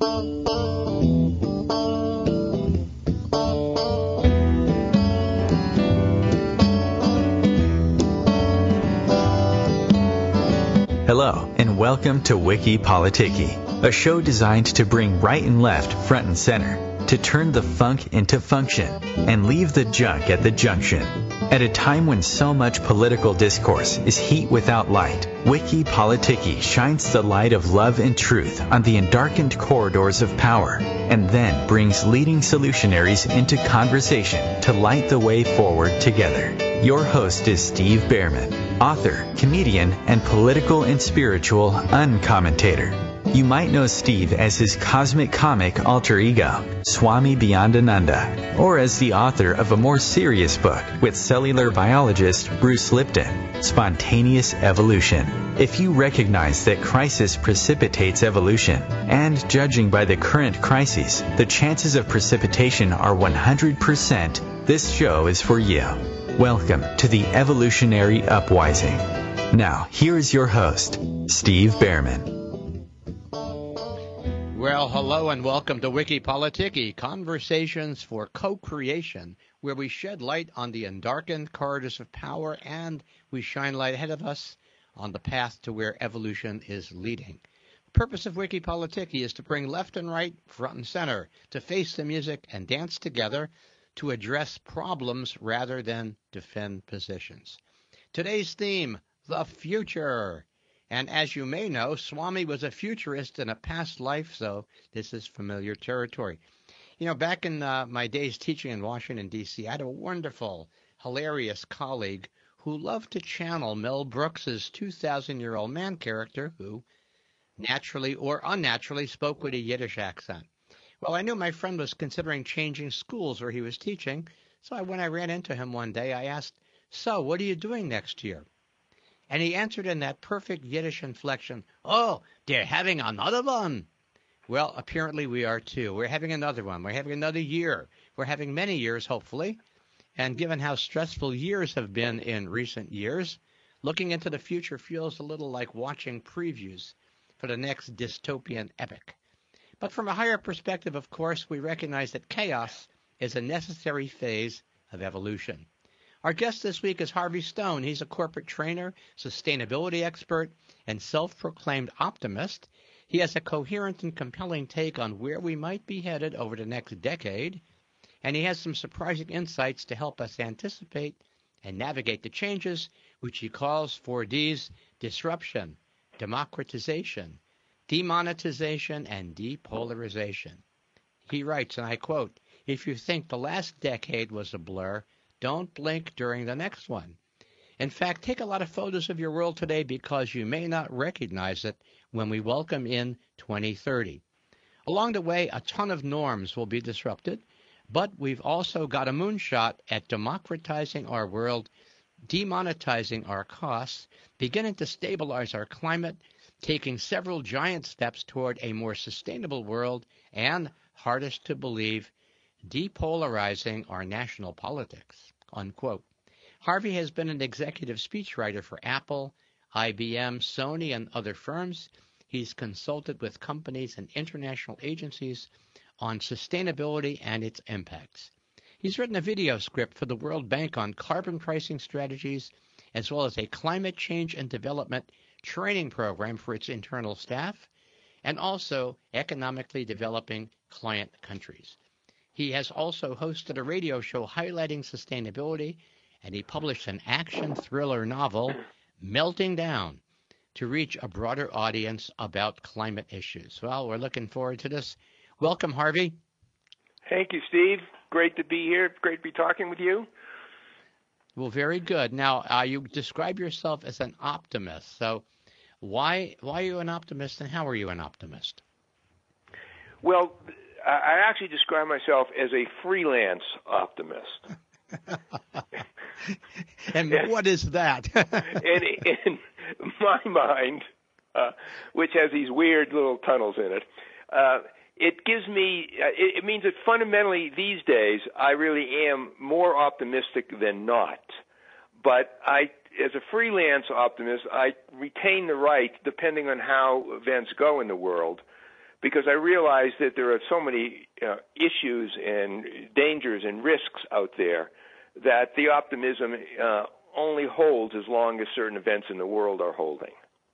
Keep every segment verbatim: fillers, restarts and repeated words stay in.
Hello, and welcome to Wiki Politiki, a show designed to bring right and left front and center, to turn the funk into function, and leave the junk at the junction. At a time when so much political discourse is heat without light, Wiki Politiki shines the light of love and truth on the endarkened corridors of power, and then brings leading solutionaries into conversation to light the way forward together. Your host is Steve Behrman, author, comedian, and political and spiritual uncommentator. You might know Steve as his cosmic comic alter ego, Swami Beyondananda, or as the author of a more serious book with cellular biologist Bruce Lipton, Spontaneous Evolution. If you recognize that crisis precipitates evolution, and judging by the current crises, the chances of precipitation are one hundred percent, this show is for you. Welcome to the Evolutionary Upwising. Now, here is your host, Steve Behrman. Well, hello and welcome to Wiki Politiki, conversations for co-creation, where we shed light on the undarkened corridors of power and we shine light ahead of us on the path to where evolution is leading. The purpose of Wiki Politiki is to bring left and right, front and center, to face the music and dance together, to address problems rather than defend positions. Today's theme, the future. And as you may know, Swami was a futurist in a past life, so this is familiar territory. You know, back in uh, my days teaching in Washington, D C, I had a wonderful, hilarious colleague who loved to channel Mel Brooks's two thousand year old man character who, naturally or unnaturally, spoke with a Yiddish accent. Well, I knew my friend was considering changing schools where he was teaching, so when I ran into him one day, I asked, "So, what are you doing next year?" And he answered in that perfect Yiddish inflection, "Oh, they're having another one." Well, apparently we are too. We're having another one. We're having another year. We're having many years, hopefully. And given how stressful years have been in recent years, looking into the future feels a little like watching previews for the next dystopian epic. But from a higher perspective, of course, we recognize that chaos is a necessary phase of evolution. Our guest this week is Harvey Stone. He's a corporate trainer, sustainability expert, and self-proclaimed optimist. He has a coherent and compelling take on where we might be headed over the next decade, and he has some surprising insights to help us anticipate and navigate the changes, which he calls four Ds: disruption, democratization, demonetization, and depolarization. He writes, and I quote, "If you think the last decade was a blur, don't blink during the next one. In fact, take a lot of photos of your world today because you may not recognize it when we welcome in twenty thirty. Along the way, a ton of norms will be disrupted, but we've also got a moonshot at democratizing our world, demonetizing our costs, beginning to stabilize our climate, taking several giant steps toward a more sustainable world, and, hardest to believe, depolarizing our national politics," unquote. Harvey has been an executive speechwriter for Apple, I B M, Sony, and other firms. He's consulted with companies and international agencies on sustainability and its impacts. He's written a video script for the World Bank on carbon pricing strategies, as well as a climate change and development training program for its internal staff, and also economically developing client countries. He has also hosted a radio show highlighting sustainability, and he published an action thriller novel, Melting Down, to reach a broader audience about climate issues. Well, we're looking forward to this. Welcome, Harvey. Thank you, Steve. Great to be here. Great to be talking with you. Well, very good. Now, uh, you describe yourself as an optimist. So why, why are you an optimist, and how are you an optimist? Well, I actually describe myself as a freelance optimist. And what is that? in, in my mind, uh, which has these weird little tunnels in it, uh, it gives me, uh, it, it means that fundamentally these days I really am more optimistic than not. But I, as a freelance optimist, I retain the right, depending on how events go in the world, because I realized that there are so many uh, issues and dangers and risks out there that the optimism uh, only holds as long as certain events in the world are holding.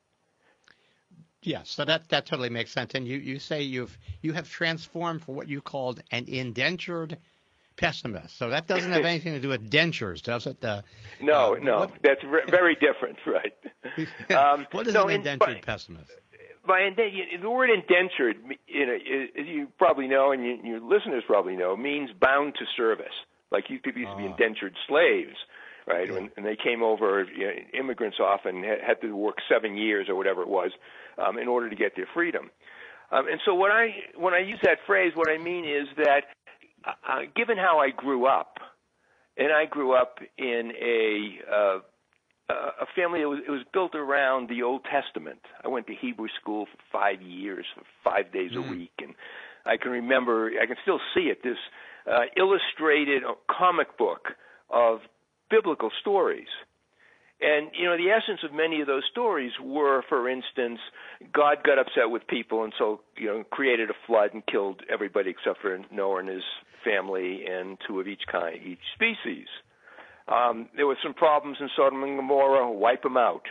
Yes, so that, that totally makes sense. And you, you say you've you have transformed from what you called an indentured pessimist. So that doesn't have anything to do with dentures, does it? Uh, no, uh, no, what, that's re- very different, right? Um, what is no, an indentured in, pessimist? By indentured, the word indentured, you know, as you probably know, and you, your listeners probably know, means bound to service. Like you people used to be Ah. indentured slaves, right? Yeah. When and they came over, you know, immigrants often had, had to work seven years or whatever it was um, in order to get their freedom. Um, and so when I when I use that phrase, what I mean is that uh, given how I grew up, and I grew up in a uh, a family that was, it was built around the Old Testament. I went to Hebrew school for five years, for five days Mm. a week, and I can remember, I can still see it, this uh, illustrated comic book of biblical stories. And, you know, the essence of many of those stories were, for instance, God got upset with people and so, you know, created a flood and killed everybody except for Noah and his family and two of each kind, each species. Um, there were some problems in Sodom and Gomorrah, wipe them out.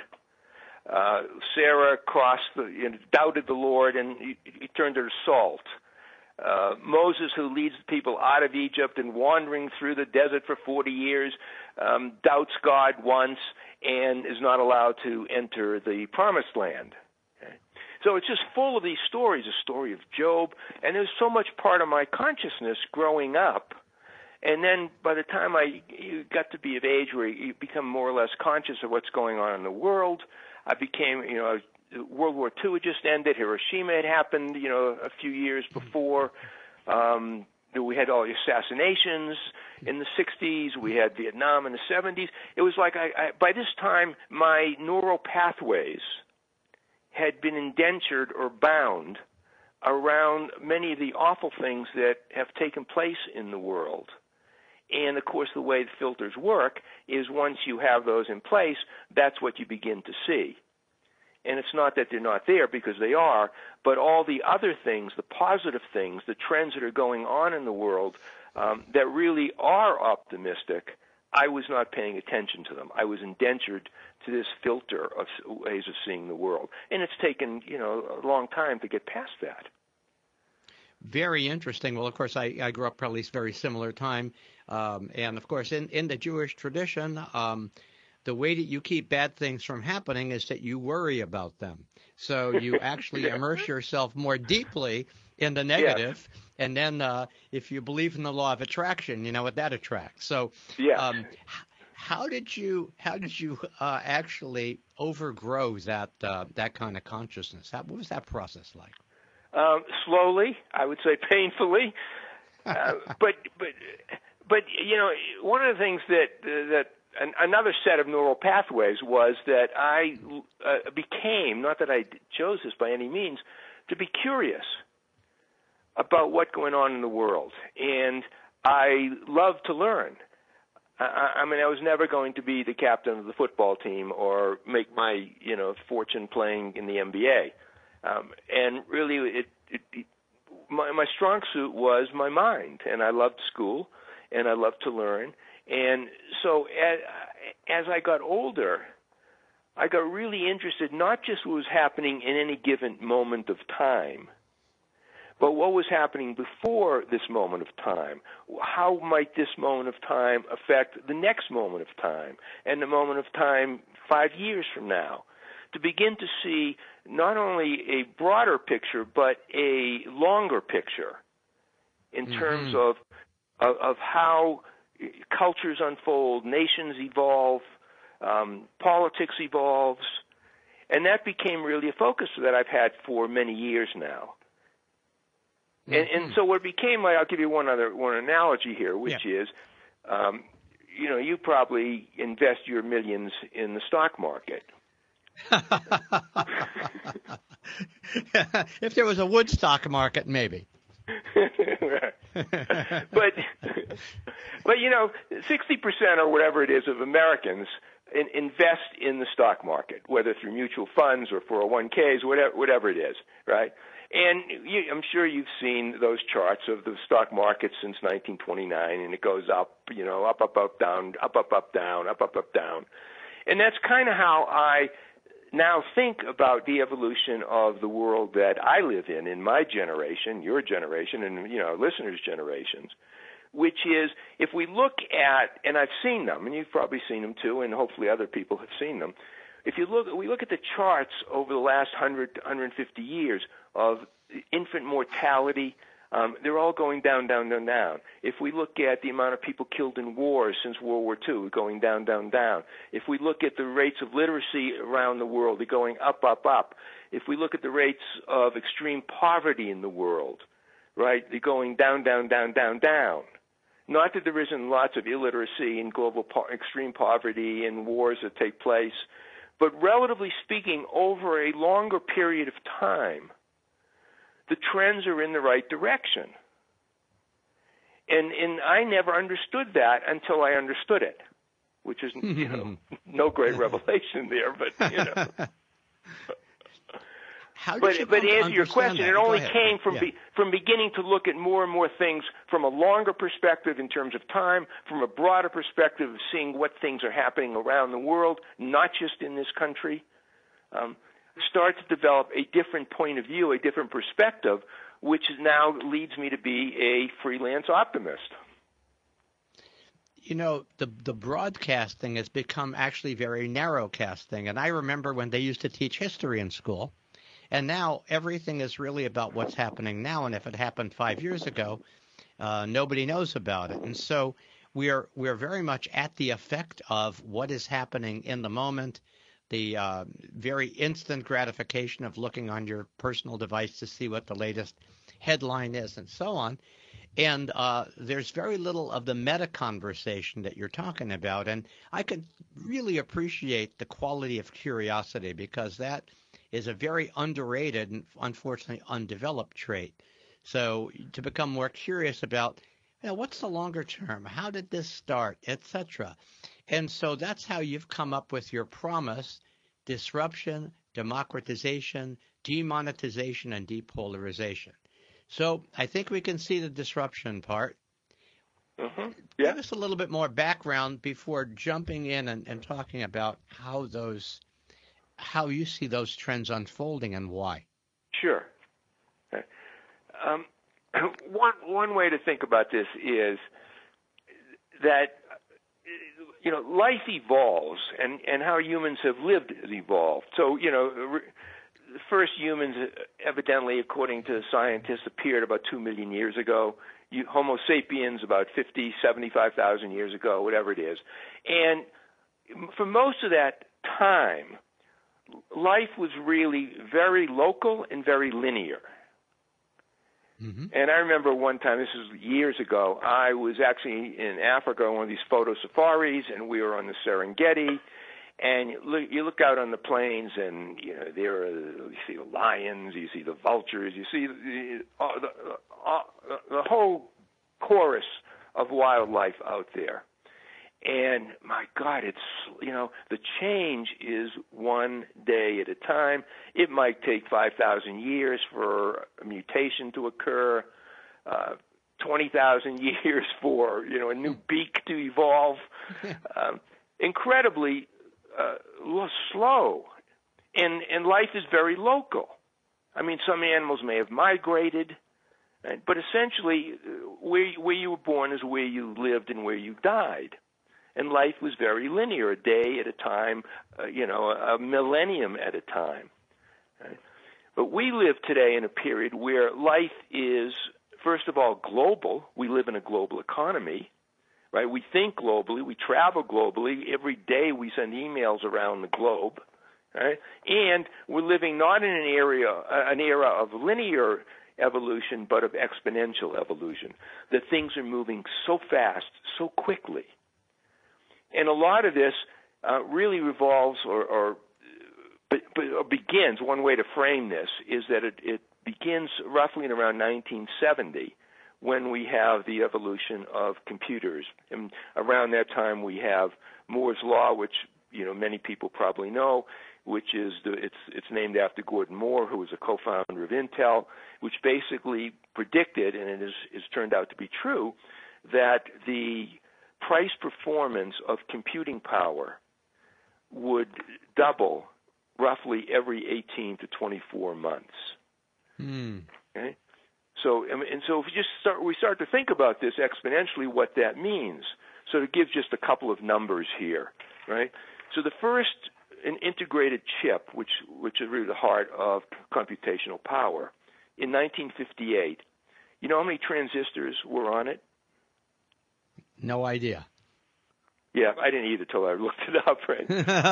Uh, Sarah crossed the, you know, doubted the Lord, and he, he turned her to salt. Uh, Moses, who leads the people out of Egypt and wandering through the desert for forty years, um, doubts God once and is not allowed to enter the promised land. Okay? So it's just full of these stories, a story of Job, and there's so much part of my consciousness growing up. And then by the time I you got to be of age where you become more or less conscious of what's going on in the world, I became, you know, World War Two had just ended. Hiroshima had happened, you know, a few years before. Um, we had all the assassinations in the sixties. We had Vietnam in the seventies. It was like I, I by this time my neural pathways had been indentured or bound around many of the awful things that have taken place in the world. And, of course, the way the filters work is once you have those in place, that's what you begin to see. And it's not that they're not there, because they are, but all the other things, the positive things, the trends that are going on in the world um, that really are optimistic, I was not paying attention to them. I was indentured to this filter of ways of seeing the world. And it's taken, you know, a long time to get past that. Very interesting. Well, of course, I, I grew up probably very similar time. Um, and, of course, in, in the Jewish tradition, um, the way that you keep bad things from happening is that you worry about them. So you actually yeah. immerse yourself more deeply in the negative. Yes. And then uh, if you believe in the law of attraction, you know what that attracts. So yes. um, how did you how did you uh, actually overgrow that uh, that kind of consciousness? How, what was that process like? Um, slowly, I would say painfully. Uh, but but but you know, one of the things that uh, that an, another set of neural pathways was that I uh, became, not that I chose this by any means, to be curious about what's going on in the world, and I love to learn. I, I mean, I was never going to be the captain of the football team or make my you know fortune playing in the N B A. Um, and really, it, it, it, my, my strong suit was my mind, and I loved school, and I loved to learn. And so as, as I got older, I got really interested not just what was happening in any given moment of time, but what was happening before this moment of time. How might this moment of time affect the next moment of time, and the moment of time five years from now? To begin to see not only a broader picture, but a longer picture in mm-hmm. terms of, of of how cultures unfold, nations evolve, um, politics evolves, and that became really a focus that I've had for many years now. Mm-hmm. And, and so what became, like, I'll give you one other one analogy here, which yeah. is, um, you know, you probably invest your millions in the stock market. If there was a Woodstock market, maybe. but, but you know, sixty percent or whatever it is of Americans in, invest in the stock market, whether through mutual funds or four oh one k's, whatever, whatever it is, right? and you, I'm sure you've seen those charts of the stock market since nineteen twenty-nine, and it goes up, you know, up, up, up, down, up, up, up, down, up, up, up, down. And that's kind of how I now think about the evolution of the world that I live in, in my generation, your generation, and, you know, listeners' generations, which is if we look at, and I've seen them, and you've probably seen them too, and hopefully other people have seen them. If you look, we look at the charts over the last one hundred, one hundred fifty years of infant mortality, um, they're all going down, down, down, down. If we look at the amount of people killed in wars since World War Two, we're going down, down, down. If we look at the rates of literacy around the world, they're going up, up, up. If we look at the rates of extreme poverty in the world, right, they're going down, down, down, down, down. Not that there isn't lots of illiteracy and global po- extreme poverty and wars that take place, but relatively speaking, over a longer period of time, the trends are in the right direction. And and I never understood that until I understood it, which is, you know, no great revelation there, but, you know. How did but you but to answer your question, that? it only ahead. came from yeah. be, from beginning to look at more and more things from a longer perspective in terms of time, from a broader perspective of seeing what things are happening around the world, not just in this country. Um, start to develop a different point of view, a different perspective, which now leads me to be a freelance optimist. You know, the the broadcasting has become actually very narrowcasting. And I remember when they used to teach history in school, and now everything is really about what's happening now. And if it happened five years ago, uh, nobody knows about it. And so we are we're very much at the effect of what is happening in the moment, the uh, very instant gratification of looking on your personal device to see what the latest headline is and so on. And uh, there's very little of the meta conversation that you're talking about. And I could really appreciate the quality of curiosity, because that is a very underrated and unfortunately undeveloped trait. So to become more curious about, you know, what's the longer term? How did this start, et cetera. And so that's how you've come up with your promise: disruption, democratization, demonetization, and depolarization. So I think we can see the disruption part. Mm-hmm. Yeah. Give us a little bit more background before jumping in and, and talking about how those, how you see those trends unfolding and why. Sure. Um, one one way to think about this is that, you know, life evolves, and, and how humans have lived has evolved. So, you know, the first humans, evidently, according to scientists, appeared about two million years ago. You, Homo sapiens about fifty, seventy-five thousand years ago, whatever it is. And for most of that time, life was really very local and very linear. Mm-hmm. And I remember one time, this was years ago, I was actually in Africa on one of these photo safaris, and we were on the Serengeti. And you look, you look out on the plains, and you know there are, you see the lions, you see the vultures, you see the, uh, the, uh, the whole chorus of wildlife out there. And my God, it's, you know, the change is one day at a time. It might take five thousand years for a mutation to occur, uh, twenty thousand years for, you know, a new beak to evolve. Um, incredibly uh, slow. And, and life is very local. I mean, some animals may have migrated, right? But essentially where, where you were born is where you lived and where you died. And life was very linear, a day at a time, uh, you know, a millennium at a time. Right? But we live today in a period where life is, first of all, global. We live in a global economy, right? We think globally. We travel globally. Every day we send emails around the globe, right? And we're living not in an area, uh, an era of linear evolution, but of exponential evolution. That things are moving so fast, so quickly. And a lot of this uh, really revolves or, or, but, but, or begins, one way to frame this is that it, it begins roughly in around nineteen seventy when we have the evolution of computers. And around that time we have Moore's Law, which, you know, many people probably know, which is the, it's it's named after Gordon Moore, who was a co-founder of Intel, which basically predicted, and it is is turned out to be true, that the price performance of computing power would double roughly every eighteen to twenty-four months. Hmm. Okay? So, and so if we just start, we start to think about this exponentially, what that means. So to give just a couple of numbers here, right? So the first, an integrated chip, which which is really the heart of computational power, in nineteen fifty-eight, you know how many transistors were on it? No idea. Yeah, I didn't either till I looked it up, right?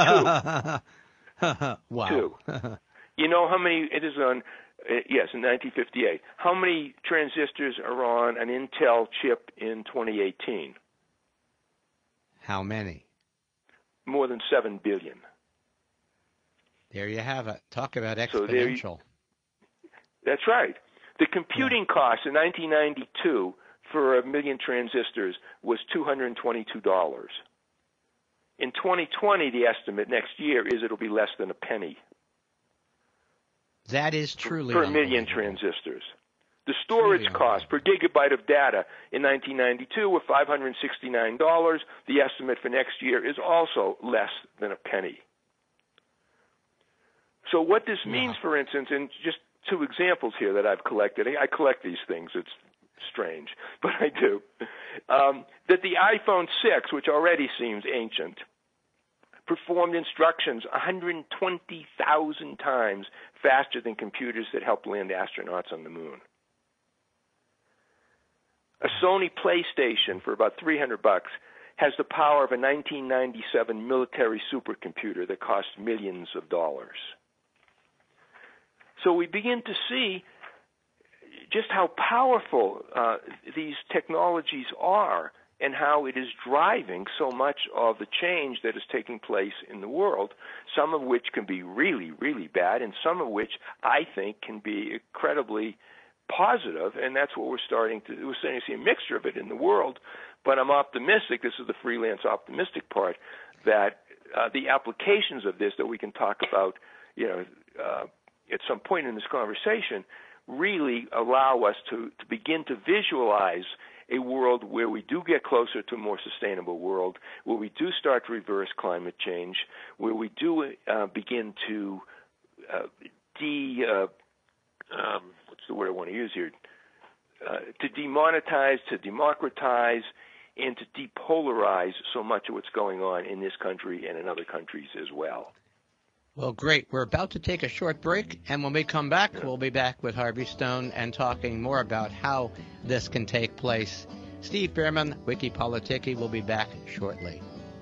Two. Wow. Two. You know how many it is on? Uh, yes, in nineteen fifty-eight. How many transistors are on an Intel chip in twenty eighteen? How many? More than seven billion. There you have it. Talk about exponential. So there you, that's right. The computing yeah. cost in nineteen ninety-two for a million transistors was two hundred twenty-two dollars. In twenty twenty, the estimate next year is it'll be less than a penny. That is truly per million transistors. The storage cost per gigabyte of data in nineteen ninety-two were five hundred sixty-nine dollars. The estimate for next year is also less than a penny. So what this means, wow. for instance, and just two examples here that I've collected. I collect these things. It's strange, but I do. Um, that the iPhone six, which already seems ancient, performed instructions one hundred twenty thousand times faster than computers that helped land astronauts on the moon. A Sony PlayStation for about three hundred bucks has the power of a nineteen ninety-seven military supercomputer that cost millions of dollars. So we begin to see just how powerful uh, these technologies are and how it is driving so much of the change that is taking place in the world, some of which can be really, really bad, and some of which I think can be incredibly positive, and that's what we're starting to we're starting to see a mixture of it in the world. But I'm optimistic, this is the freelance optimistic part, that uh, the applications of this that we can talk about, you know, uh, at some point in this conversation, really allow us to, to begin to visualize a world where we do get closer to a more sustainable world, where we do start to reverse climate change, where we do uh, begin to uh, de, uh, um, what's the word I want to use here, uh, to demonetize, to democratize, and to depolarize so much of what's going on in this country and in other countries as well. Well, great. We're about to take a short break, and when we come back, we'll be back with Harvey Stone and talking more about how this can take place. Steve Bhaerman, Wikipolitiki, will be back shortly.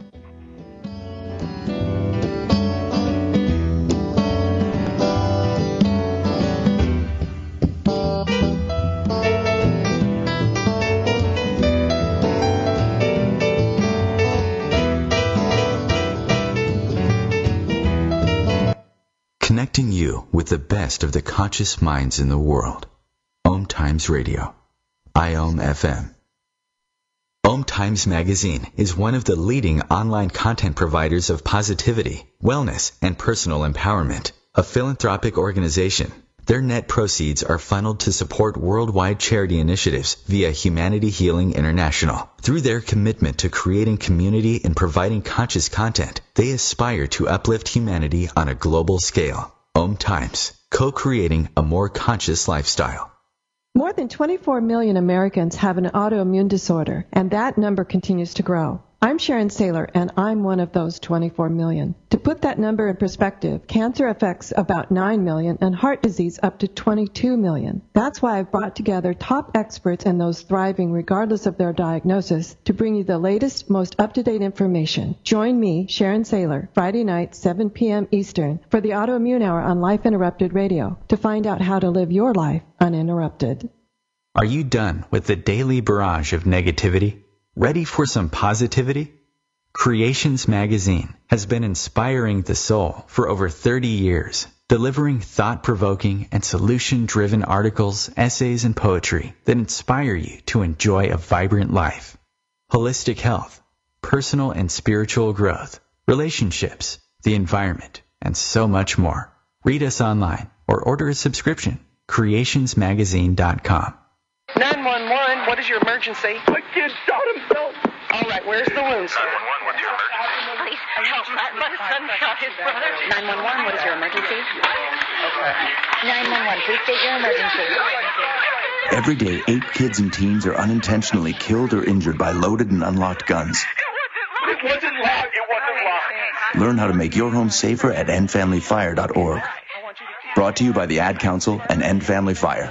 Connecting you with the best of the conscious minds in the world. Om Times Radio. I O M F M. Om Times Magazine is one of the leading online content providers of positivity, wellness, and personal empowerment. A philanthropic organization, their net proceeds are funneled to support worldwide charity initiatives via Humanity Healing International. Through their commitment to creating community and providing conscious content, they aspire to uplift humanity on a global scale. Om Times, co-creating a more conscious lifestyle. More than twenty-four million Americans have an autoimmune disorder, and that number continues to grow. I'm Sharon Saylor, and I'm one of those twenty-four million. To put that number in perspective, cancer affects about nine million and heart disease up to twenty-two million. That's why I've brought together top experts and those thriving regardless of their diagnosis to bring you the latest, most up-to-date information. Join me, Sharon Saylor, Friday night, seven p.m. Eastern, for the Autoimmune Hour on Life Interrupted Radio to find out how to live your life uninterrupted. Are you done with the daily barrage of negativity? Ready for some positivity? Creations Magazine has been inspiring the soul for over thirty years, delivering thought-provoking and solution-driven articles, essays, and poetry that inspire you to enjoy a vibrant life. Holistic health, personal and spiritual growth, relationships, the environment, and so much more. Read us online or order a subscription. creations magazine dot com. nine one one, what is your emergency? My kid shot himself. All right, where's the wound, sir? nine one one, what's your emergency? Please help. My, my son shot his brother. nine one one, what is your emergency? Okay. nine one one, please state your emergency. Every day, eight kids and teens are unintentionally killed or injured by loaded and unlocked guns. It wasn't locked. It wasn't locked. Learn how to make your home safer at end family fire dot org. Brought to you by the Ad Council and End Family Fire.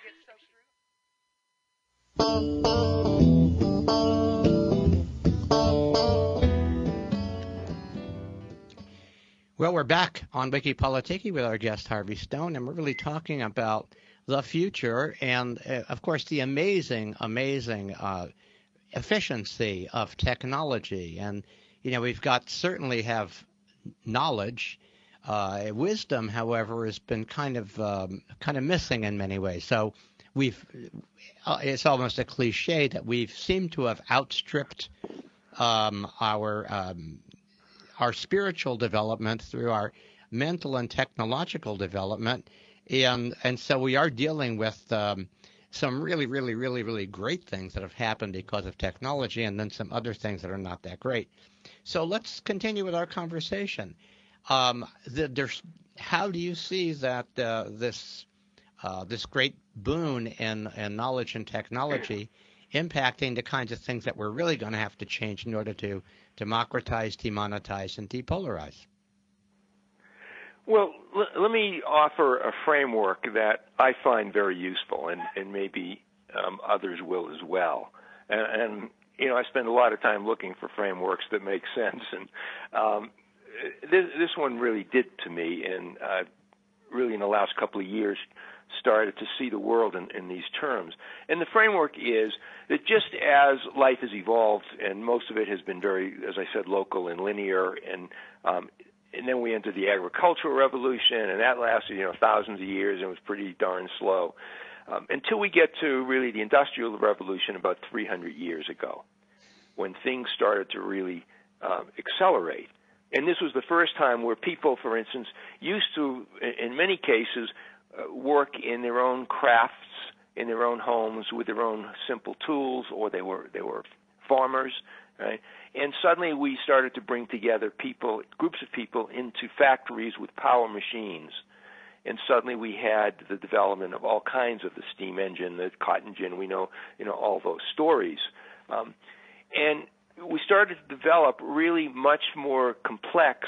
Well, we're back on Wiki Politiki with our guest Harvey Stone, and we're really talking about the future and, uh, of course, the amazing, amazing uh, efficiency of technology. And, you know, we've got certainly have knowledge. Uh, wisdom, however, has been kind of um, kind of missing in many ways. So we've uh, it's almost a cliche that we've seemed to have outstripped um, our um, our spiritual development through our mental and technological development. And and so we are dealing with um, some really, really, really, really great things that have happened because of technology, and then some other things that are not that great. So let's continue with our conversation. Um, the, there's, how do you see that uh, this uh, this great boon in, in knowledge and technology impacting the kinds of things that we're really going to have to change in order to democratize, demonetize, and depolarize? Well, l- let me offer a framework that I find very useful, and, and maybe um, others will as well. And, and, you know, I spend a lot of time looking for frameworks that make sense, and um, this, this one really did to me, and uh, really in the last couple of years started to see the world in, in these terms. And the framework is that just as life has evolved, and most of it has been very, as I said, local and linear, and um, and then we entered the agricultural revolution, and that lasted, you know, thousands of years and was pretty darn slow, um, until we get to really the industrial revolution about three hundred years ago, when things started to really um, accelerate. And this was the first time where people, for instance, used to, in many cases, uh, work in their own crafts, in their own homes, with their own simple tools, or they were they were farmers, right? And suddenly we started to bring together people, groups of people, into factories with power machines. And suddenly we had the development of all kinds of the steam engine, the cotton gin. We know, you know, all those stories. Um, and we started to develop really much more complex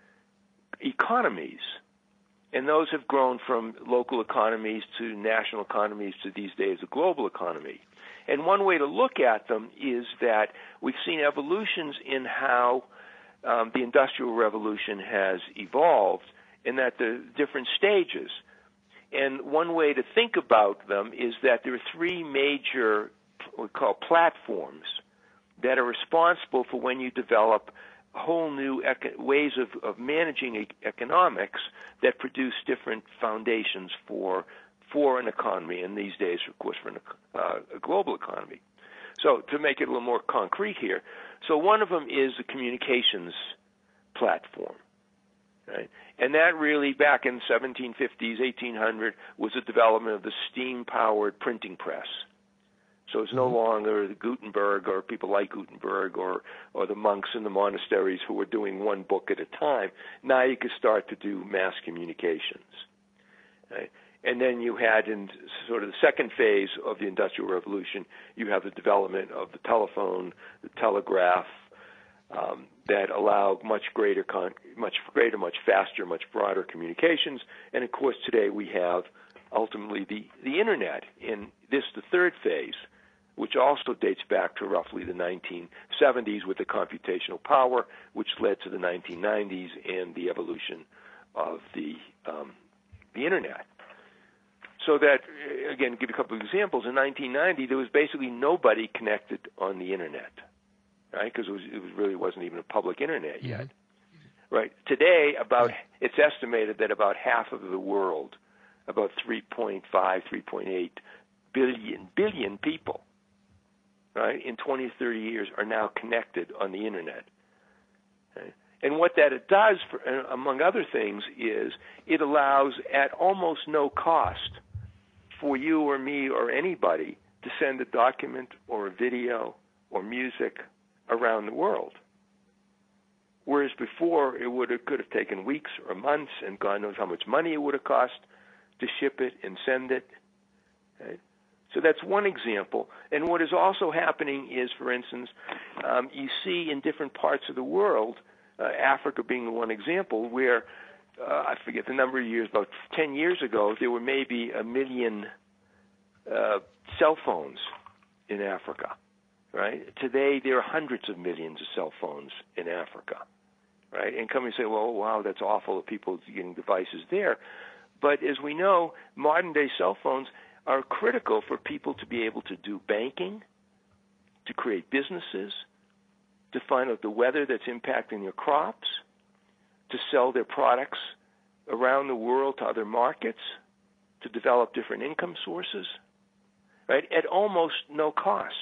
economies. And those have grown from local economies to national economies to these days a global economy. And one way to look at them is that we've seen evolutions in how um, the Industrial Revolution has evolved, and that the different stages. And one way to think about them is that there are three major, what we call platforms, that are responsible for when you develop whole new eco- ways of, of managing e- economics that produce different foundations for for an economy, and these days, of course, for an, uh, a global economy. So to make it a little more concrete here, so one of them is the communications platform, right? And that really, back in seventeen fifties, eighteen hundred, was the development of the steam-powered printing press. So it's no longer the Gutenberg or people like Gutenberg or, or the monks in the monasteries who were doing one book at a time. Now you can start to do mass communications, right? And then you had, in sort of the second phase of the Industrial Revolution, you have the development of the telephone, the telegraph, um, that allow much greater, con- much greater, much faster, much broader communications. And of course, today we have ultimately the, the Internet in this, the third phase, which also dates back to roughly the nineteen seventies with the computational power, which led to the nineteen nineties and the evolution of the um, the Internet. So that, again, to give you a couple of examples, in nineteen ninety, there was basically nobody connected on the Internet, right? Because it, was, it was really wasn't even a public Internet yet, mm-hmm. right? Today, about it's estimated that about half of the world, about three point five, three point eight billion, billion people, right, in twenty, thirty years are now connected on the Internet. Right? And what that it does, for, among other things, is it allows at almost no cost for you or me or anybody to send a document or a video or music around the world. Whereas before, it would have, could have taken weeks or months, and God knows how much money it would have cost to ship it and send it. Right? So that's one example. And what is also happening is, for instance, um, you see in different parts of the world, uh, Africa being the one example, where, uh, I forget the number of years, about ten years ago, there were maybe a million uh, cell phones in Africa. Right? Today, there are hundreds of millions of cell phones in Africa. Right? And come and say, well, wow, that's awful that people are getting devices there. But as we know, modern-day cell phones are critical for people to be able to do banking, to create businesses, to find out the weather that's impacting their crops, to sell their products around the world to other markets, to develop different income sources, right, at almost no cost.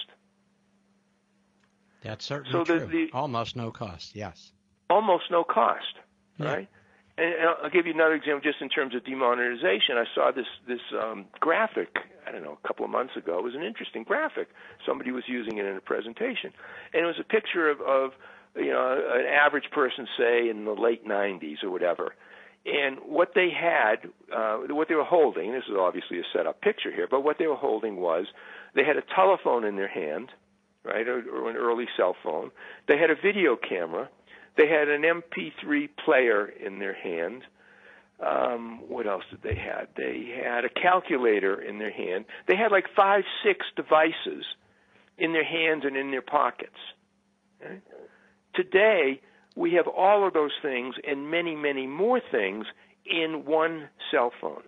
That's certainly so the, true. The, almost no cost, yes. Almost no cost, yeah. right? And I'll give you another example just in terms of demonetization. I saw this this um, graphic, I don't know, a couple of months ago. It was an interesting graphic. Somebody was using it in a presentation. And it was a picture of, of you know, an average person, say, in the late nineties or whatever. And what they had, uh, what they were holding, this is obviously a set-up picture here, but what they were holding was they had a telephone in their hand, right, or, or an early cell phone. They had a video camera. They had an M P three player in their hand. Um, what else did they have? They had a calculator in their hand. They had like five, six devices in their hands and in their pockets. Okay? Today, we have all of those things and many, many more things in one cell phone,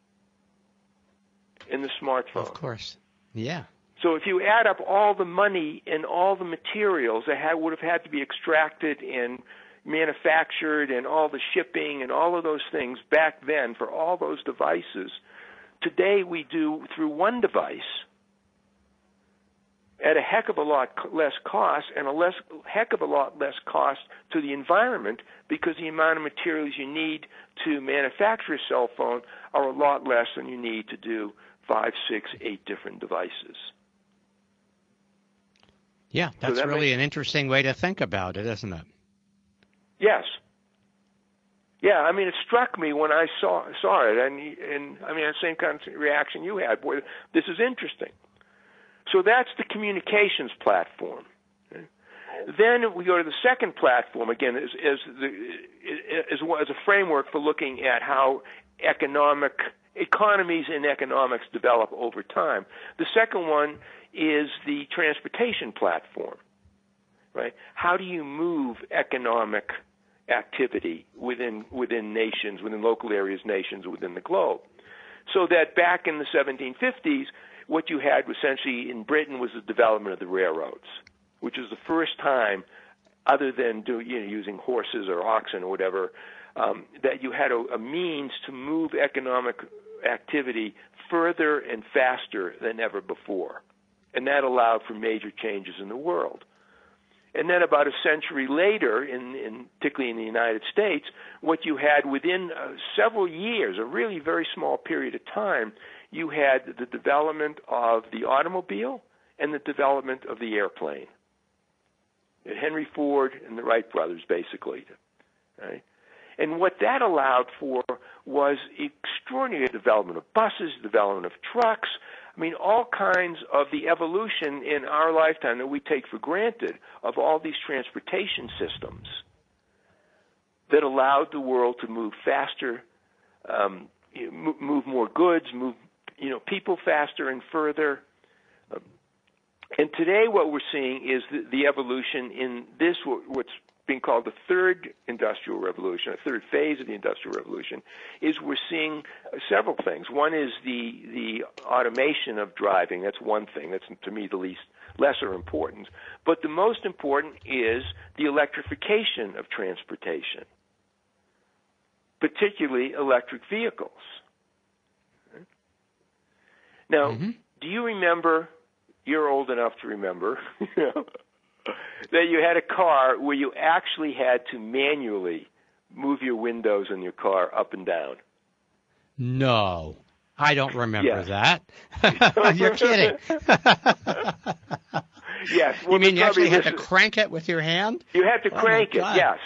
in the smartphone. Of course, yeah. So if you add up all the money and all the materials that had, would have had to be extracted and manufactured and all the shipping and all of those things back then for all those devices, today we do through one device at a heck of a lot less cost and a less heck of a lot less cost to the environment because the amount of materials you need to manufacture a cell phone are a lot less than you need to do five, six, eight different devices. Yeah, that's so that really makes, an interesting way to think about it, isn't it? Yes. Yeah, I mean, it struck me when I saw saw it, and and I mean, the same kind of reaction you had. Boy, this is interesting. So that's the communications platform. Okay? Then we go to the second platform again, as as the as, as a framework for looking at how economic economies and economics develop over time. The second one is the transportation platform, right? How do you move economic activity within within nations, within local areas, nations, within the globe? So that back in the seventeen fifties, what you had essentially in Britain was the development of the railroads, which was the first time, other than do, you know, using horses or oxen or whatever, um, that you had a, a means to move economic activity further and faster than ever before. And that allowed for major changes in the world. And then about a century later, in, in particularly in the United States, what you had within uh, several years, a really very small period of time, you had the development of the automobile and the development of the airplane. Henry Ford and the Wright brothers, basically. Right? And what that allowed for was extraordinary development of buses, development of trucks, I mean, all kinds of the evolution in our lifetime that we take for granted of all these transportation systems that allowed the world to move faster, um, move more goods, move you know people faster and further. Um, and today, what we're seeing is the, the evolution in this what's being called the third industrial revolution, a third phase of the industrial revolution, is we're seeing several things. One is the the automation of driving. That's one thing. That's, to me, the least lesser important. But the most important is the electrification of transportation, particularly electric vehicles. Now, mm-hmm. do you remember, you're old enough to remember, you know, that you had a car where you actually had to manually move your windows in your car up and down. No, I don't remember Yes. that. You're kidding. Yes. Well, you mean you actually had to listen- crank it with your hand? You had to Oh, my crank it, God. yes.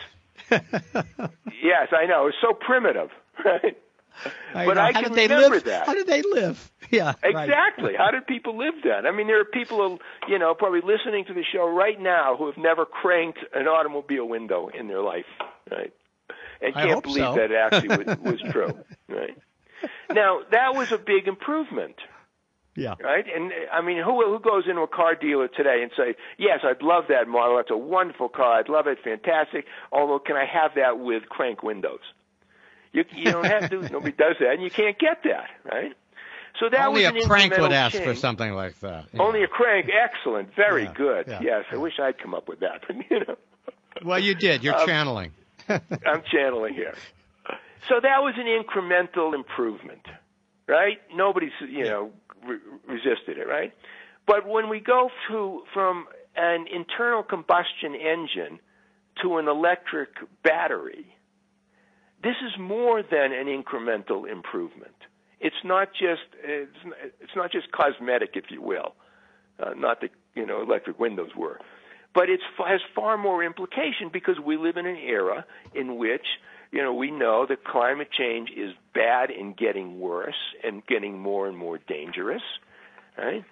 Yes, I know. It's so primitive, right? I But know. I How can did they remember live? that. How did they live? Yeah, right. Exactly. How did people live then? I mean, there are people, you know, probably listening to the show right now who have never cranked an automobile window in their life, right? And I can't hope believe so. that actually was, was true, right? Now, that was a big improvement. Yeah. Right? And I mean, who who goes into a car dealer today and say, yes, I'd love that model. That's a wonderful car. I'd love it. Fantastic. Although, can I have that with crank windows? You, you don't have to. Nobody does that, and you can't get that, right? So that Only was a an crank would incremental ask for change. something like that. you Only know. a crank. Excellent. Very Yeah, good. yeah, yes, I yeah. wish I'd come up with that. But, you know, Well, you did. You're Um, channeling. I'm channeling here. So that was an incremental improvement, right? Nobody's, you know, re- resisted it, right? But when we go to from an internal combustion engine to an electric battery, this is more than an incremental improvement. It's not just it's, it's not just cosmetic, if you will. Uh, not that you know electric windows were, but it has far more implication because we live in an era in which you know we know that climate change is bad and getting worse and getting more and more dangerous, right?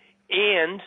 And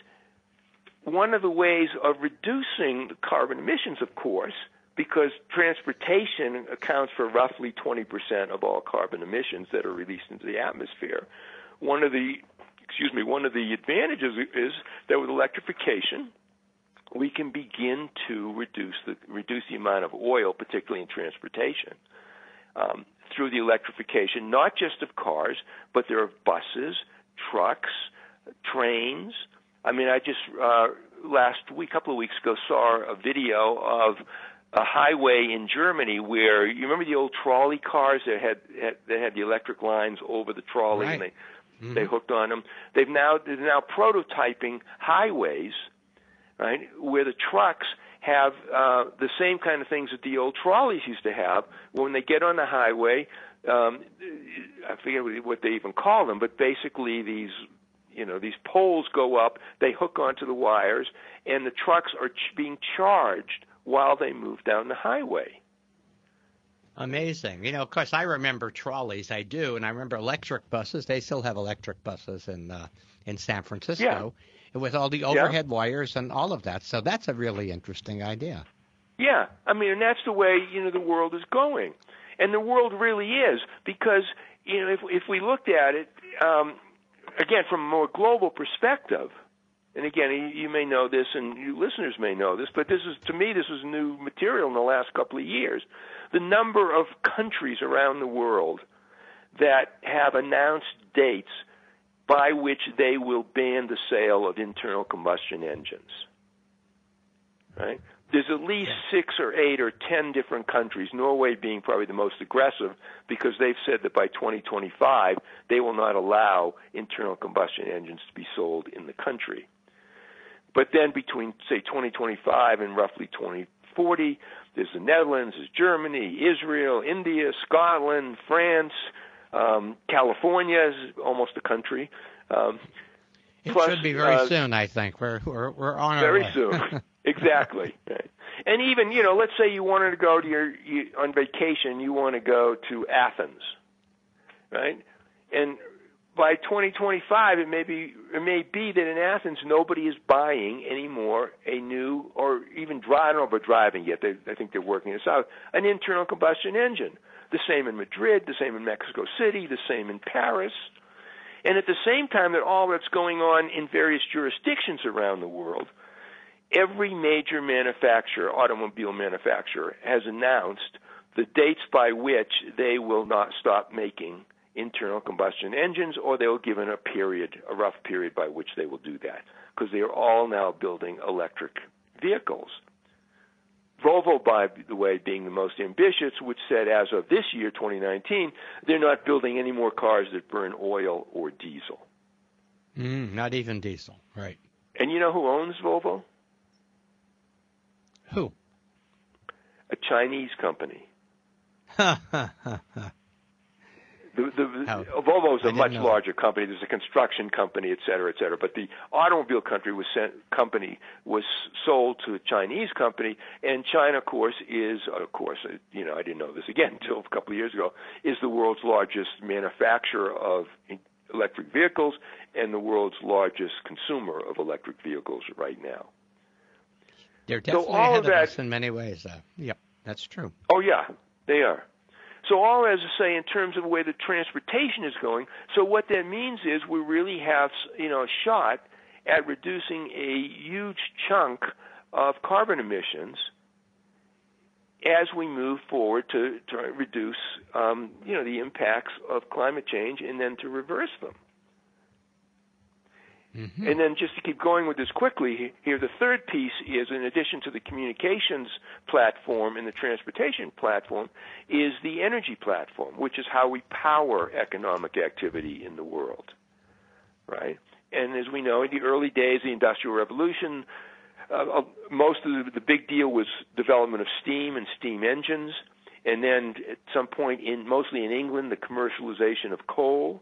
one of the ways of reducing the carbon emissions, of course, because transportation accounts for roughly twenty percent of all carbon emissions that are released into the atmosphere. One of the, excuse me, one of the advantages is that with electrification, we can begin to reduce the reduce the amount of oil, particularly in transportation, um, through the electrification, not just of cars, but there are buses, trucks, trains. I mean, I just uh, last week, a couple of weeks ago, saw a video of a highway in Germany where you remember the old trolley cars that had, had that had the electric lines over the trolley Right. and they Mhm. they hooked on them. They've now they're now prototyping highways, right, where the trucks have uh, the same kind of things that the old trolleys used to have. When they get on the highway, um, I forget what they even call them, but basically these you know these poles go up, they hook onto the wires, and the trucks are ch- being charged while they move down the highway. Amazing. You know, of course, I remember trolleys. I do, and I remember electric buses. They still have electric buses in uh, in San Francisco, with all the overhead wires and all of that. So that's a really interesting idea. Yeah, I mean, and that's the way you know the world is going, and the world really is because you know if if we looked at it um, again from a more global perspective. And again, you, you may know this, and you listeners may know this, but this is to me this is new material in the last couple of years. The number of countries around the world that have announced dates by which they will ban the sale of internal combustion engines. Right? There's at least six or eight or ten different countries, Norway being probably the most aggressive, because they've said that by twenty twenty-five they will not allow internal combustion engines to be sold in the country. But then between, say, twenty twenty-five and roughly twenty forty, there's the Netherlands, there's Germany, Israel, India, Scotland, France, um, California is almost a country. Um, It plus, should be very uh, soon, I think. We're we're, we're on our very way. soon. Exactly. Right. And even, you know, let's say you wanted to go to your you, on vacation, you want to go to Athens, right? And by twenty twenty-five, it may be it may be that in Athens nobody is buying anymore a new or even dri- I don't know about driving yet. They, I think they're working this out. An internal combustion engine. The same in Madrid, the same in Mexico City, the same in Paris. And at the same time that all that's going on in various jurisdictions around the world, every major manufacturer, automobile manufacturer, has announced the dates by which they will not stop making internal combustion engines, or they will give in a period, a rough period by which they will do that, because they are all now building electric vehicles. Volvo, by the way, being the most ambitious, which said as of this year, twenty nineteen, they're not building any more cars that burn oil or diesel. Mm, not even diesel, right? And you know who owns Volvo? Who? A Chinese company. The, the, oh, Volvo is a much know. larger company. There's a construction company, et cetera, et cetera. But the automobile country was sent, company was sold to a Chinese company, and China, of course, is, of course, you know, I didn't know this again until a couple of years ago, is the world's largest manufacturer of electric vehicles and the world's largest consumer of electric vehicles right now. They're definitely so all ahead of, of that, us in many ways, though. Yep, that's true. Oh, yeah, they are. So all as to say, in terms of the way the transportation is going, so what that means is we really have, you know, a shot at reducing a huge chunk of carbon emissions as we move forward to, to reduce, um, you know, the impacts of climate change and then to reverse them. Mm-hmm. And then just to keep going with this quickly, here the third piece is, in addition to the communications platform and the transportation platform, is the energy platform, which is how we power economic activity in the world, right? And as we know, in the early days of the Industrial Revolution, uh, most of the, the big deal was development of steam and steam engines, and then at some point, in mostly in England, the commercialization of coal.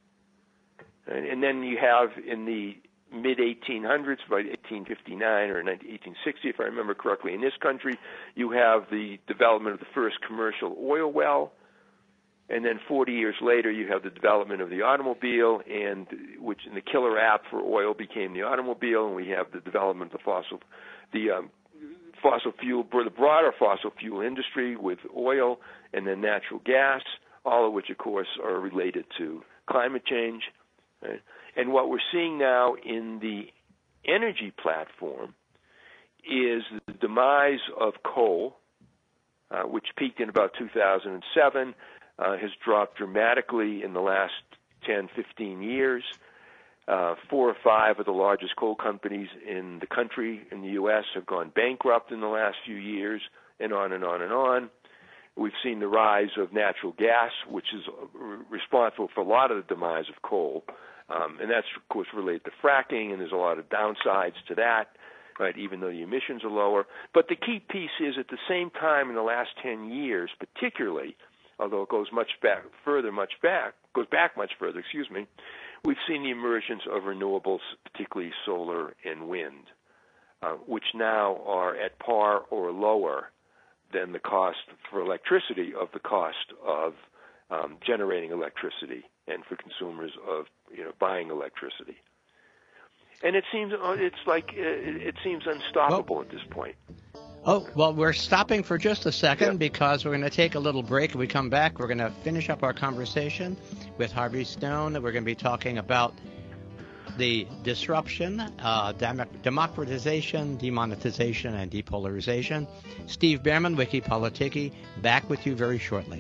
And then you have in the mid eighteen hundreds, by eighteen fifty-nine or eighteen sixty, if I remember correctly, in this country, you have the development of the first commercial oil well. And then forty years later, you have the development of the automobile, and which and the killer app for oil became the automobile, and we have the development of the fossil, the um, fossil fuel, the broader fossil fuel industry with oil and then natural gas, all of which, of course, are related to climate change. Right? And what we're seeing now in the energy platform is the demise of coal, uh, which peaked in about two thousand seven, uh, has dropped dramatically in the last ten, fifteen years. Uh, four or five of the largest coal companies in the country, in the U S, have gone bankrupt in the last few years, and on and on and on. We've seen the rise of natural gas, which is responsible for a lot of the demise of coal. Um, and that's, of course, related to fracking, and there's a lot of downsides to that, right, even though the emissions are lower. But the key piece is at the same time in the last ten years, particularly, although it goes much back further, much back, goes back much further, excuse me, we've seen the emergence of renewables, particularly solar and wind, uh, which now are at par or lower than the cost for electricity of the cost of um, generating electricity and for consumers of, you know, buying electricity. And it seems it's like it, it seems unstoppable well, at this point. Oh, well, we're stopping for just a second yeah. because we're going to take a little break. When we come back, we're going to finish up our conversation with Harvey Stone. We're going to be talking about the disruption, uh, dem- democratization, demonetization, and depolarization. Steve Bhaerman, Wiki Politiki, back with you very shortly.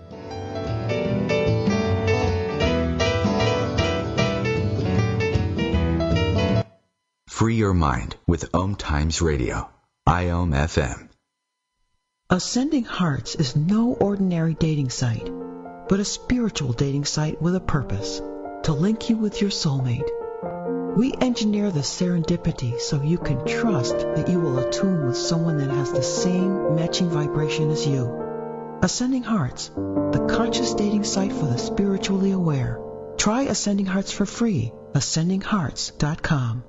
Free your mind with Om Times Radio, I O M F M. Ascending Hearts is no ordinary dating site, but a spiritual dating site with a purpose, to link you with your soulmate. We engineer the serendipity so you can trust that you will attune with someone that has the same matching vibration as you. Ascending Hearts, the conscious dating site for the spiritually aware. Try Ascending Hearts for free, ascending hearts dot com.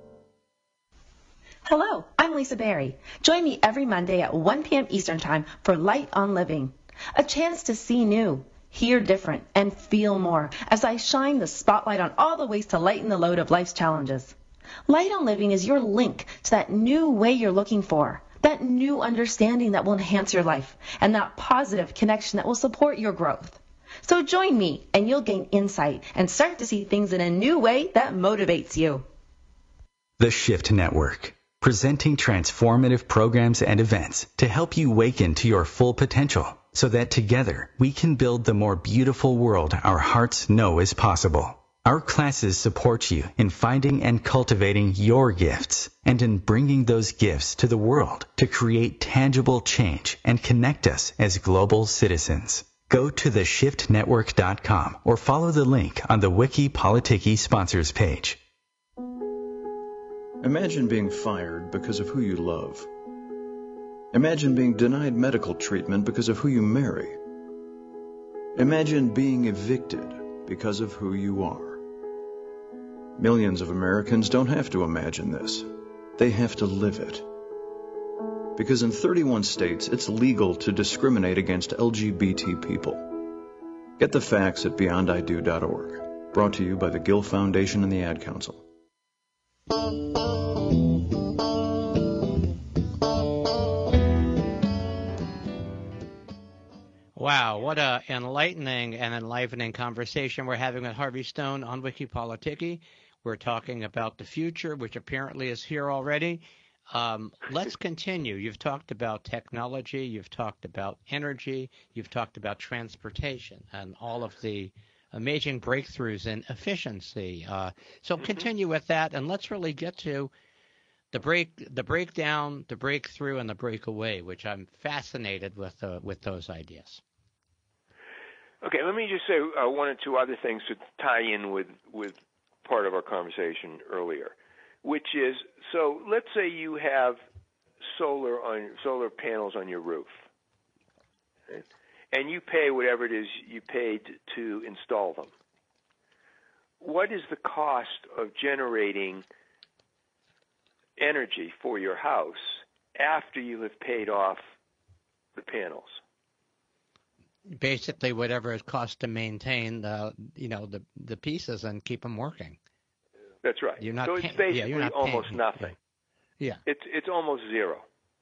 Hello, I'm Lisa Berry. Join me every Monday at one p.m. Eastern Time for Light on Living, a chance to see new, hear different, and feel more as I shine the spotlight on all the ways to lighten the load of life's challenges. Light on Living is your link to that new way you're looking for, that new understanding that will enhance your life, and that positive connection that will support your growth. So join me, and you'll gain insight and start to see things in a new way that motivates you. The Shift Network, presenting transformative programs and events to help you waken to your full potential so that together we can build the more beautiful world our hearts know is possible. Our classes support you in finding and cultivating your gifts and in bringing those gifts to the world to create tangible change and connect us as global citizens. Go to the shift network dot com or follow the link on the Wiki Politiki sponsors page. Imagine being fired because of who you love. Imagine being denied medical treatment because of who you marry. Imagine being evicted because of who you are. Millions of Americans don't have to imagine this. They have to live it. Because in thirty-one states, it's legal to discriminate against L G B T people. Get the facts at beyond I do dot org. Brought to you by the Gill Foundation and the Ad Council. Wow, what an enlightening and enlivening conversation we're having with Harvey Stone on Wikipolitiki. We're talking about the future, which apparently is here already. Um, let's continue. You've talked about technology, you've talked about energy, you've talked about transportation and all of the amazing breakthroughs in efficiency. Uh, so mm-hmm. continue with that, and let's really get to the break, the breakdown, the breakthrough, and the breakaway, which I'm fascinated with uh, with those ideas. Okay, let me just say uh, one or two other things to tie in with with part of our conversation earlier, which is, so let's say you have solar on solar panels on your roof, right? And you pay whatever it is you paid to install them. What is the cost of generating energy for your house after you have paid off the panels? Basically, whatever it costs to maintain the, you know, the the pieces and keep them working. That's right. You're not so pay- it's basically yeah, you're not almost paying. nothing. Yeah. It's it's almost zero.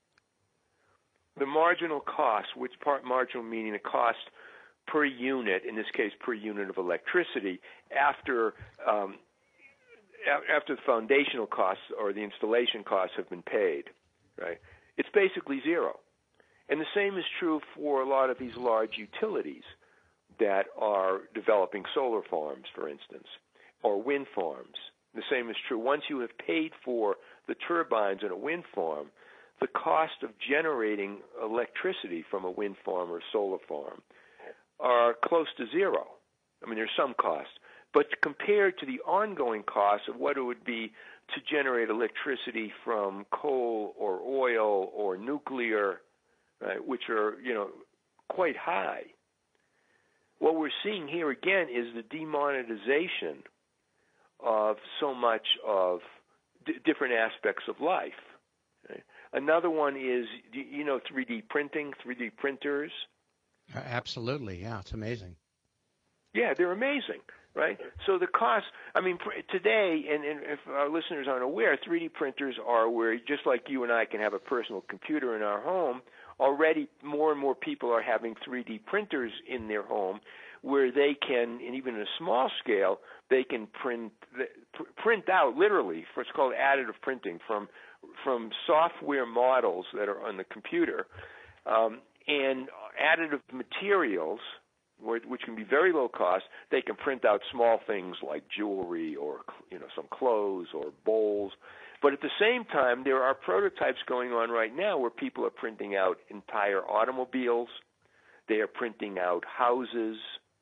The marginal cost, which part marginal meaning the cost per unit, in this case per unit of electricity, after um, after the foundational costs or the installation costs have been paid, right? It's basically zero. And the same is true for a lot of these large utilities that are developing solar farms, for instance, or wind farms. The same is true. Once you have paid for the turbines in a wind farm, the cost of generating electricity from a wind farm or solar farm are close to zero. I mean, there's some cost. But compared to the ongoing cost of what it would be to generate electricity from coal or oil or nuclear, right, which are, you know, quite high, what we're seeing here again is the demonetization of so much of d- different aspects of life. Right? Another one is, you know, three D printing, three D printers. Absolutely, yeah, it's amazing. Yeah, they're amazing, right? So the cost, I mean, today, and, and if our listeners aren't aware, three D printers are where, just like you and I can have a personal computer in our home, already more and more people are having three D printers in their home where they can, and even in a small scale, they can print print out literally, for it's called additive printing, from from software models that are on the computer, um, and additive materials, which can be very low cost. They can print out small things like jewelry or, you know, some clothes or bowls. But at the same time, there are prototypes going on right now where people are printing out entire automobiles. They are printing out houses.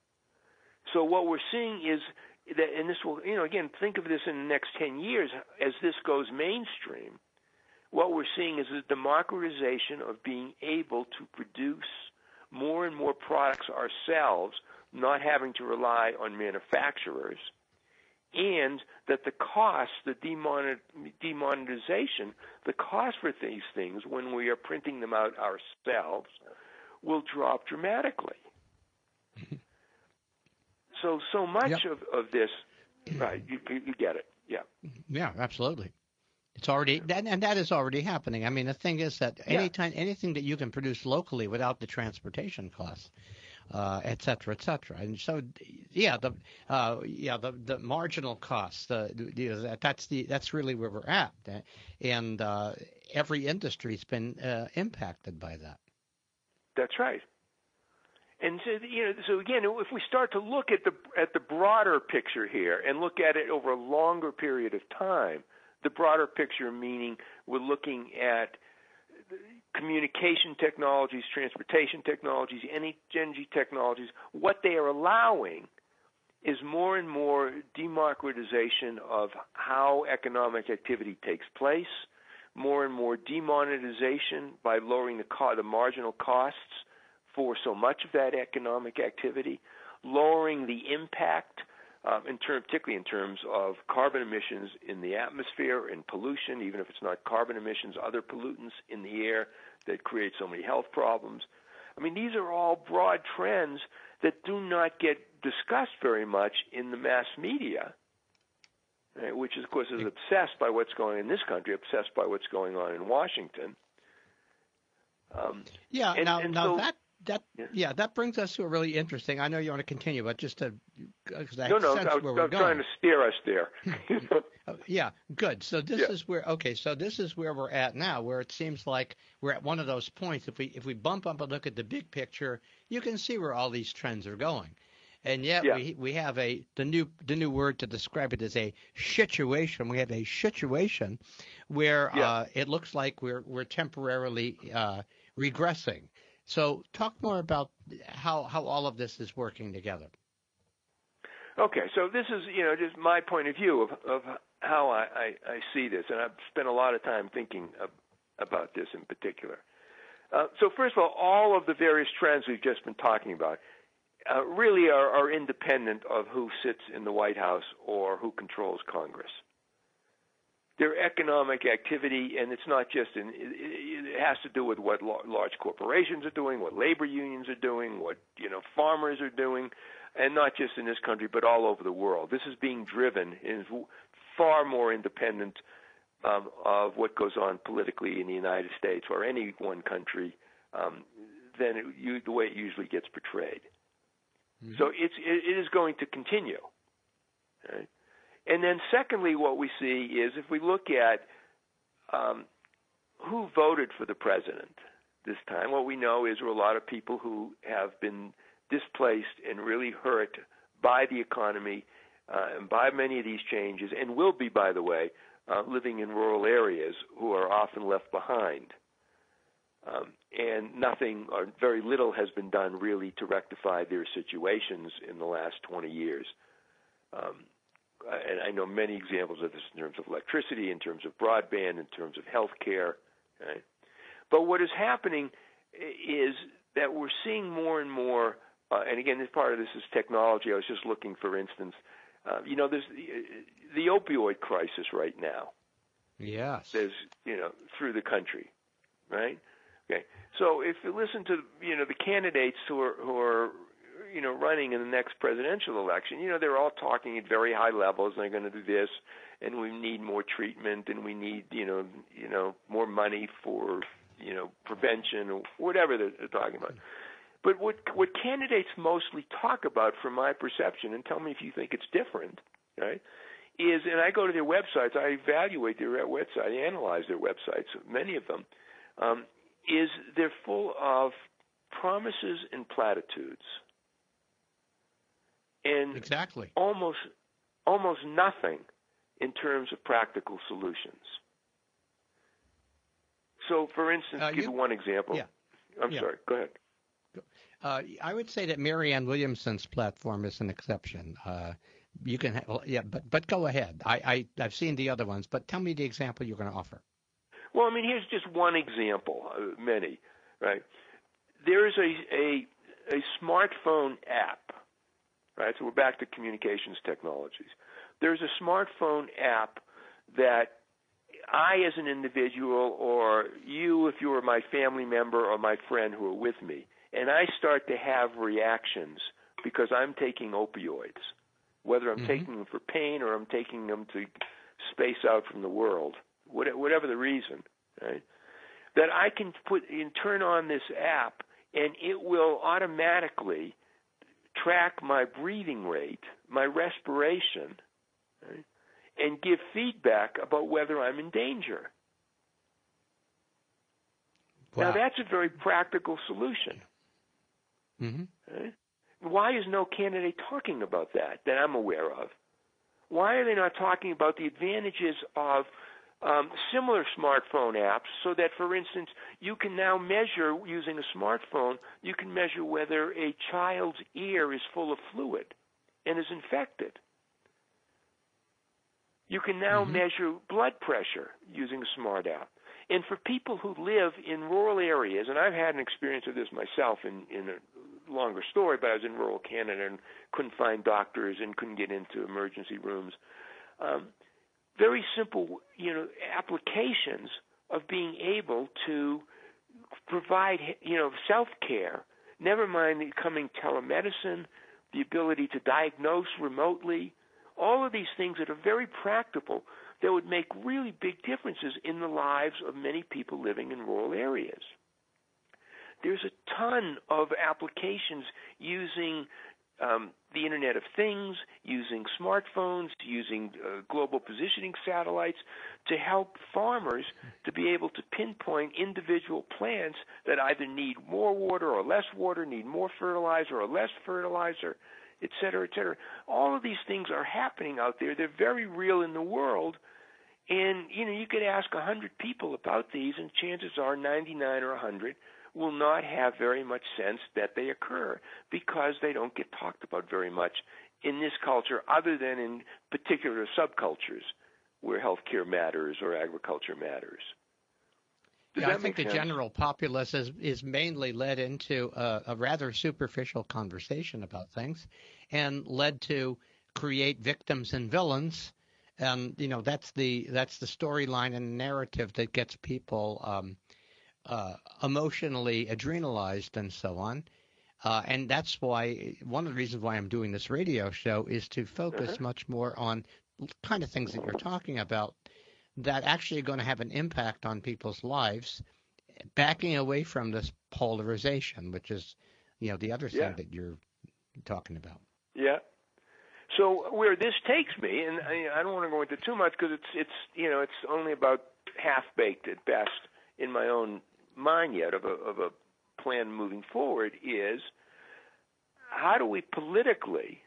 So what we're seeing is that, and this will, you know, again, think of this in the next ten years as this goes mainstream. What we're seeing is a democratization of being able to produce more and more products ourselves, not having to rely on manufacturers, and that the cost, the demonetization, the cost for these things when we are printing them out ourselves will drop dramatically. So, so much yep. of, of this, right, you, you get it, yeah. Yeah, absolutely. It's already, and that is already happening. I mean, the thing is that anytime, yeah. anything that you can produce locally without the transportation costs, uh, et cetera, et cetera. And so, yeah, the, uh, yeah, the, the marginal costs, the, the, that's the, that's really where we're at. And, uh, every industry's been, uh, impacted by that. That's right. And so, you know, so again, if we start to look at the, at the broader picture here and look at it over a longer period of time, the broader picture meaning we're looking at communication technologies, transportation technologies, energy technologies. What they are allowing is more and more democratization of how economic activity takes place, more and more demonetization by lowering the, co- the marginal costs for so much of that economic activity, lowering the impact, um, in term, particularly in terms of carbon emissions in the atmosphere and pollution, even if it's not carbon emissions, other pollutants in the air that create so many health problems. I mean, these are all broad trends that do not get discussed very much in the mass media, right, which, of course, is obsessed by what's going on in this country, obsessed by what's going on in Washington. Um, yeah, and, now, and now so, that that yeah. yeah, that brings us to a really interesting. I know you want to continue, but just to because I no, no, sense I, where we're I'm going. trying to steer us there. Yeah, good. So this yeah. is where okay, so this is where we're at now, where it seems like we're at one of those points. If we if we bump up and look at the big picture, you can see where all these trends are going. And yet yeah. we we have a the new the new word to describe it is a situation. We have a situation where yeah. uh, it looks like we're we're temporarily uh, regressing. So talk more about how how all of this is working together. Okay, so this is you know just my point of view of of how I, I, I see this, and I've spent a lot of time thinking of, about this in particular. Uh, so first of all, all of the various trends we've just been talking about Uh, really are, are independent of who sits in the White House or who controls Congress. Their economic activity, and it's not just in, it, it has to do with what large corporations are doing, what labor unions are doing, what you know farmers are doing, and not just in this country, but all over the world. This is being driven in far more independent um, of what goes on politically in the United States or any one country um, than it, you, the way it usually gets portrayed. Mm-hmm. So it's, it, it is going to continue. Right? And then secondly, what we see is if we look at um, who voted for the president this time, what we know is there are a lot of people who have been displaced and really hurt by the economy uh, and by many of these changes, and will be, by the way, uh, living in rural areas who are often left behind. Um, and nothing or very little has been done really to rectify their situations in the last twenty years. Um, and I know many examples of this in terms of electricity, in terms of broadband, in terms of health care. Right? But what is happening is that we're seeing more and more, uh, and again, this part of this is technology. I was just looking, for instance, uh, you know, there's the, the opioid crisis right now. Yes. There's, you know, through the country, right? Okay, so if you listen to you know the candidates who are who are you know running in the next presidential election, you know they're all talking at very high levels. And they're going to do this, and we need more treatment, and we need you know you know more money for you know prevention or whatever they're, they're talking about. But what what candidates mostly talk about, from my perception, and tell me if you think it's different, right? Is and I go to their websites, I evaluate their website, I analyze their websites, many of them. Um, is they're full of promises and platitudes, and exactly almost almost nothing in terms of practical solutions. So, for instance, uh, give you one example. Yeah. I'm yeah. sorry. Go ahead. Uh, I would say that Marianne Williamson's platform is an exception. Uh, you can, ha- yeah, but but go ahead. I, I I've seen the other ones, but tell me the example you're going to offer. Well, I mean, here's just one example, uh, many, right? There is a, a a smartphone app, right? So we're back to communications technologies. There's a smartphone app that I, as an individual, or you, if you were my family member or my friend who are with me, and I start to have reactions because I'm taking opioids, whether I'm mm-hmm. taking them for pain or I'm taking them to space out from the world, whatever the reason, right? That I can put and turn on this app, and it will automatically track my breathing rate, my respiration, right? And give feedback about whether I'm in danger. Wow. Now, that's a very practical solution. Mm-hmm. Right? Why is no candidate talking about that that I'm aware of? Why are they not talking about the advantages of um, similar smartphone apps so that, for instance, you can now measure, using a smartphone, you can measure whether a child's ear is full of fluid and is infected. You can now mm-hmm. measure blood pressure using a smart app. And for people who live in rural areas, and I've had an experience of this myself in, in a longer story, but I was in rural Canada and couldn't find doctors and couldn't get into emergency rooms. Um, very simple, you know, applications of being able to provide, you know, self-care, never mind the coming telemedicine, the ability to diagnose remotely, all of these things that are very practical that would make really big differences in the lives of many people living in rural areas. There's a ton of applications using um, the Internet of Things, using smartphones, using uh, global positioning satellites to help farmers to be able to pinpoint individual plants that either need more water or less water, need more fertilizer or less fertilizer, et cetera, et cetera. All of these things are happening out there. They're very real in the world. And, you know, you could ask one hundred people about these, and chances are ninety-nine or one hundred will not have very much sense that they occur because they don't get talked about very much in this culture other than in particular subcultures where healthcare matters or agriculture matters. Does yeah, that I think make the sense? general populace is, is mainly led into a, a rather superficial conversation about things and led to create victims and villains. And, you know, that's the that's the storyline and narrative that gets people um, uh, emotionally adrenalized and so on. Uh, and that's why one of the reasons why I'm doing this radio show is to focus Uh-huh. much more on kind of things that you're talking about that actually are going to have an impact on people's lives, backing away from this polarization, which is, you know, the other thing Yeah. that you're talking about. Yeah. So where this takes me, and I, I don't want to go into too much because it's it's you know it's only about half baked at best in my own mind yet of a of a plan moving forward, is how do we politically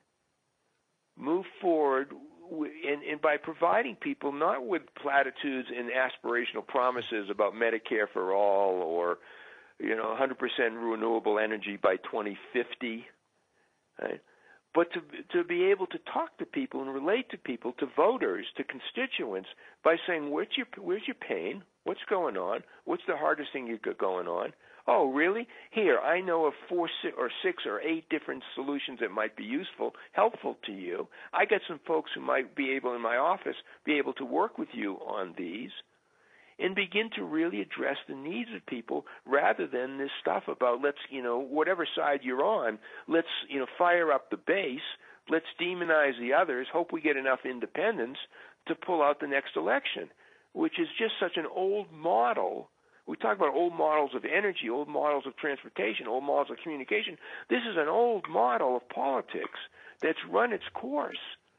move forward w- and, and by providing people not with platitudes and aspirational promises about Medicare for all or you know one hundred percent renewable energy by twenty fifty, right? But to to be able to talk to people and relate to people, to voters, to constituents, by saying, where's your where's your pain? What's going on? What's the hardest thing you've got going on? Oh, really? Here, I know of four si- or six or eight different solutions that might be useful, helpful to you. I got some folks who might be able in my office be able to work with you on these and begin to really address the needs of people rather than this stuff about let's, you know, whatever side you're on, let's, you know, fire up the base, let's demonize the others, hope we get enough independence to pull out the next election, which is just such an old model. We talk about old models of energy, old models of transportation, old models of communication. This is an old model of politics that's run its course.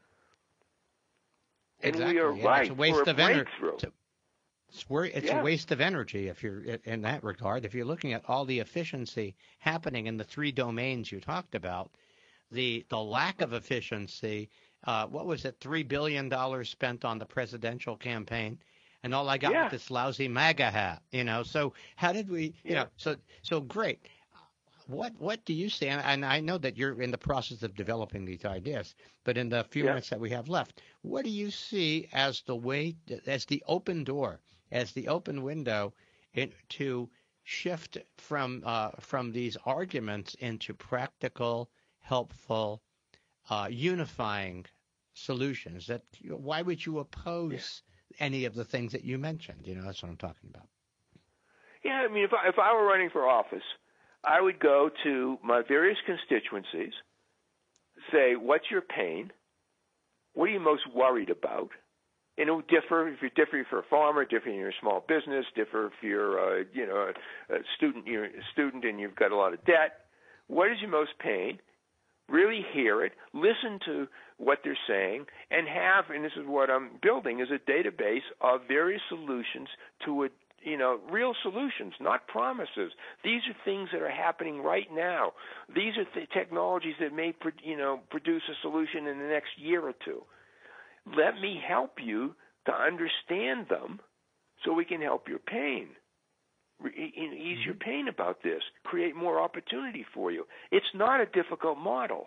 And Exactly. we are and right it's a waste for a of energy. breakthrough. It's, wor- it's Yeah. a waste of energy if you're in that regard. If you're looking at all the efficiency happening in the three domains you talked about, the the lack of efficiency. Uh, what was it? Three billion dollars spent on the presidential campaign, and all I got Yeah. was this lousy MAGA hat. You know. So how did we? You Yeah. know. So so great. What what do you see? And, and I know that you're in the process of developing these ideas, but in the few Yeah. minutes that we have left, what do you see as the way, as the open door, as the open window, in, to shift from uh, from these arguments into practical, helpful, uh, unifying solutions? That why would you oppose yeah. any of the things that you mentioned? You know, that's what I'm talking about. Yeah, I mean, if I, if I were running for office, I would go to my various constituencies, say, what's your pain? What are you most worried about? And it would differ if you're differ if you're a farmer, differ if you're a small business, differ if you're uh, you know a, a student, you're a student and you've got a lot of debt. What is your most pain? Really hear it, listen to what they're saying, and have, and this is what I'm building, is a database of various solutions to a You know, real solutions, not promises. These are things that are happening right now. These are the technologies that may, you know, produce a solution in the next year or two. Let me help you to understand them so we can help your pain. Ease your pain about this. Create more opportunity for you. It's not a difficult model.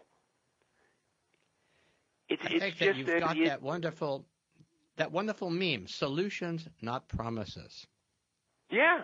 It's, I it's think just that you've that got it, that wonderful, that wonderful meme: solutions, not promises. Yeah.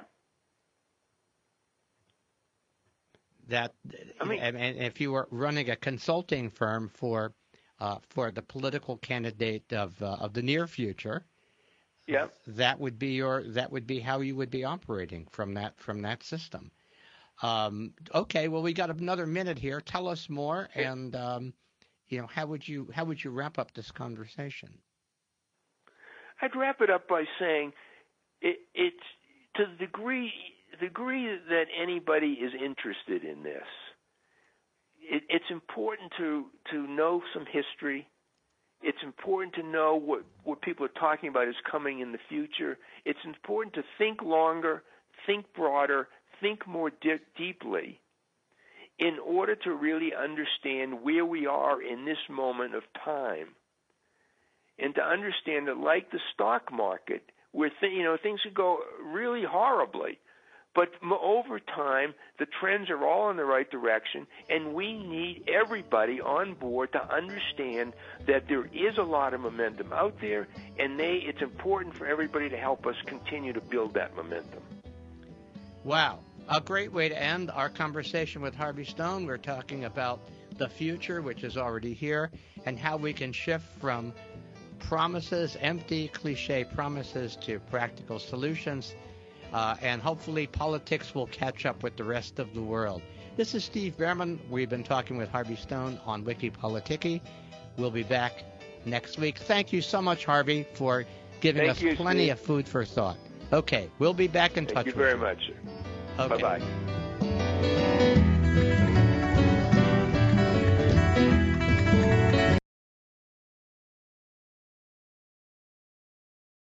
That I mean, and, and if you were running a consulting firm for uh, for the political candidate of uh, of the near future, yeah, that would be your that would be how you would be operating from that from that system. Um, okay, well, we got another minute here. Tell us more, and um, you know, how would you how would you wrap up this conversation? I'd wrap it up by saying it, it's to the degree the degree that anybody is interested in this. It, it's important to to know some history. It's important to know what what people are talking about is coming in the future. It's important to think longer, think broader, think more di- deeply in order to really understand where we are in this moment of time, and to understand that, like the stock market, where th- you know things could go really horribly, but m- over time the trends are all in the right direction, and we need everybody on board to understand that there is a lot of momentum out there, and they it's important for everybody to help us continue to build that momentum. Wow. A great way to end our conversation with Harvey Stone. We're talking about the future, which is already here, and how we can shift from promises, empty, cliche promises, to practical solutions. Uh, and hopefully politics will catch up with the rest of the world. This is Steve Behrman. We've been talking with Harvey Stone on Wiki Politiki. We'll be back next week. Thank you so much, Harvey, for giving Thank us you, plenty Steve. of food for thought. Okay, we'll be back in Thank touch you with very you. much. Okay. Bye-bye.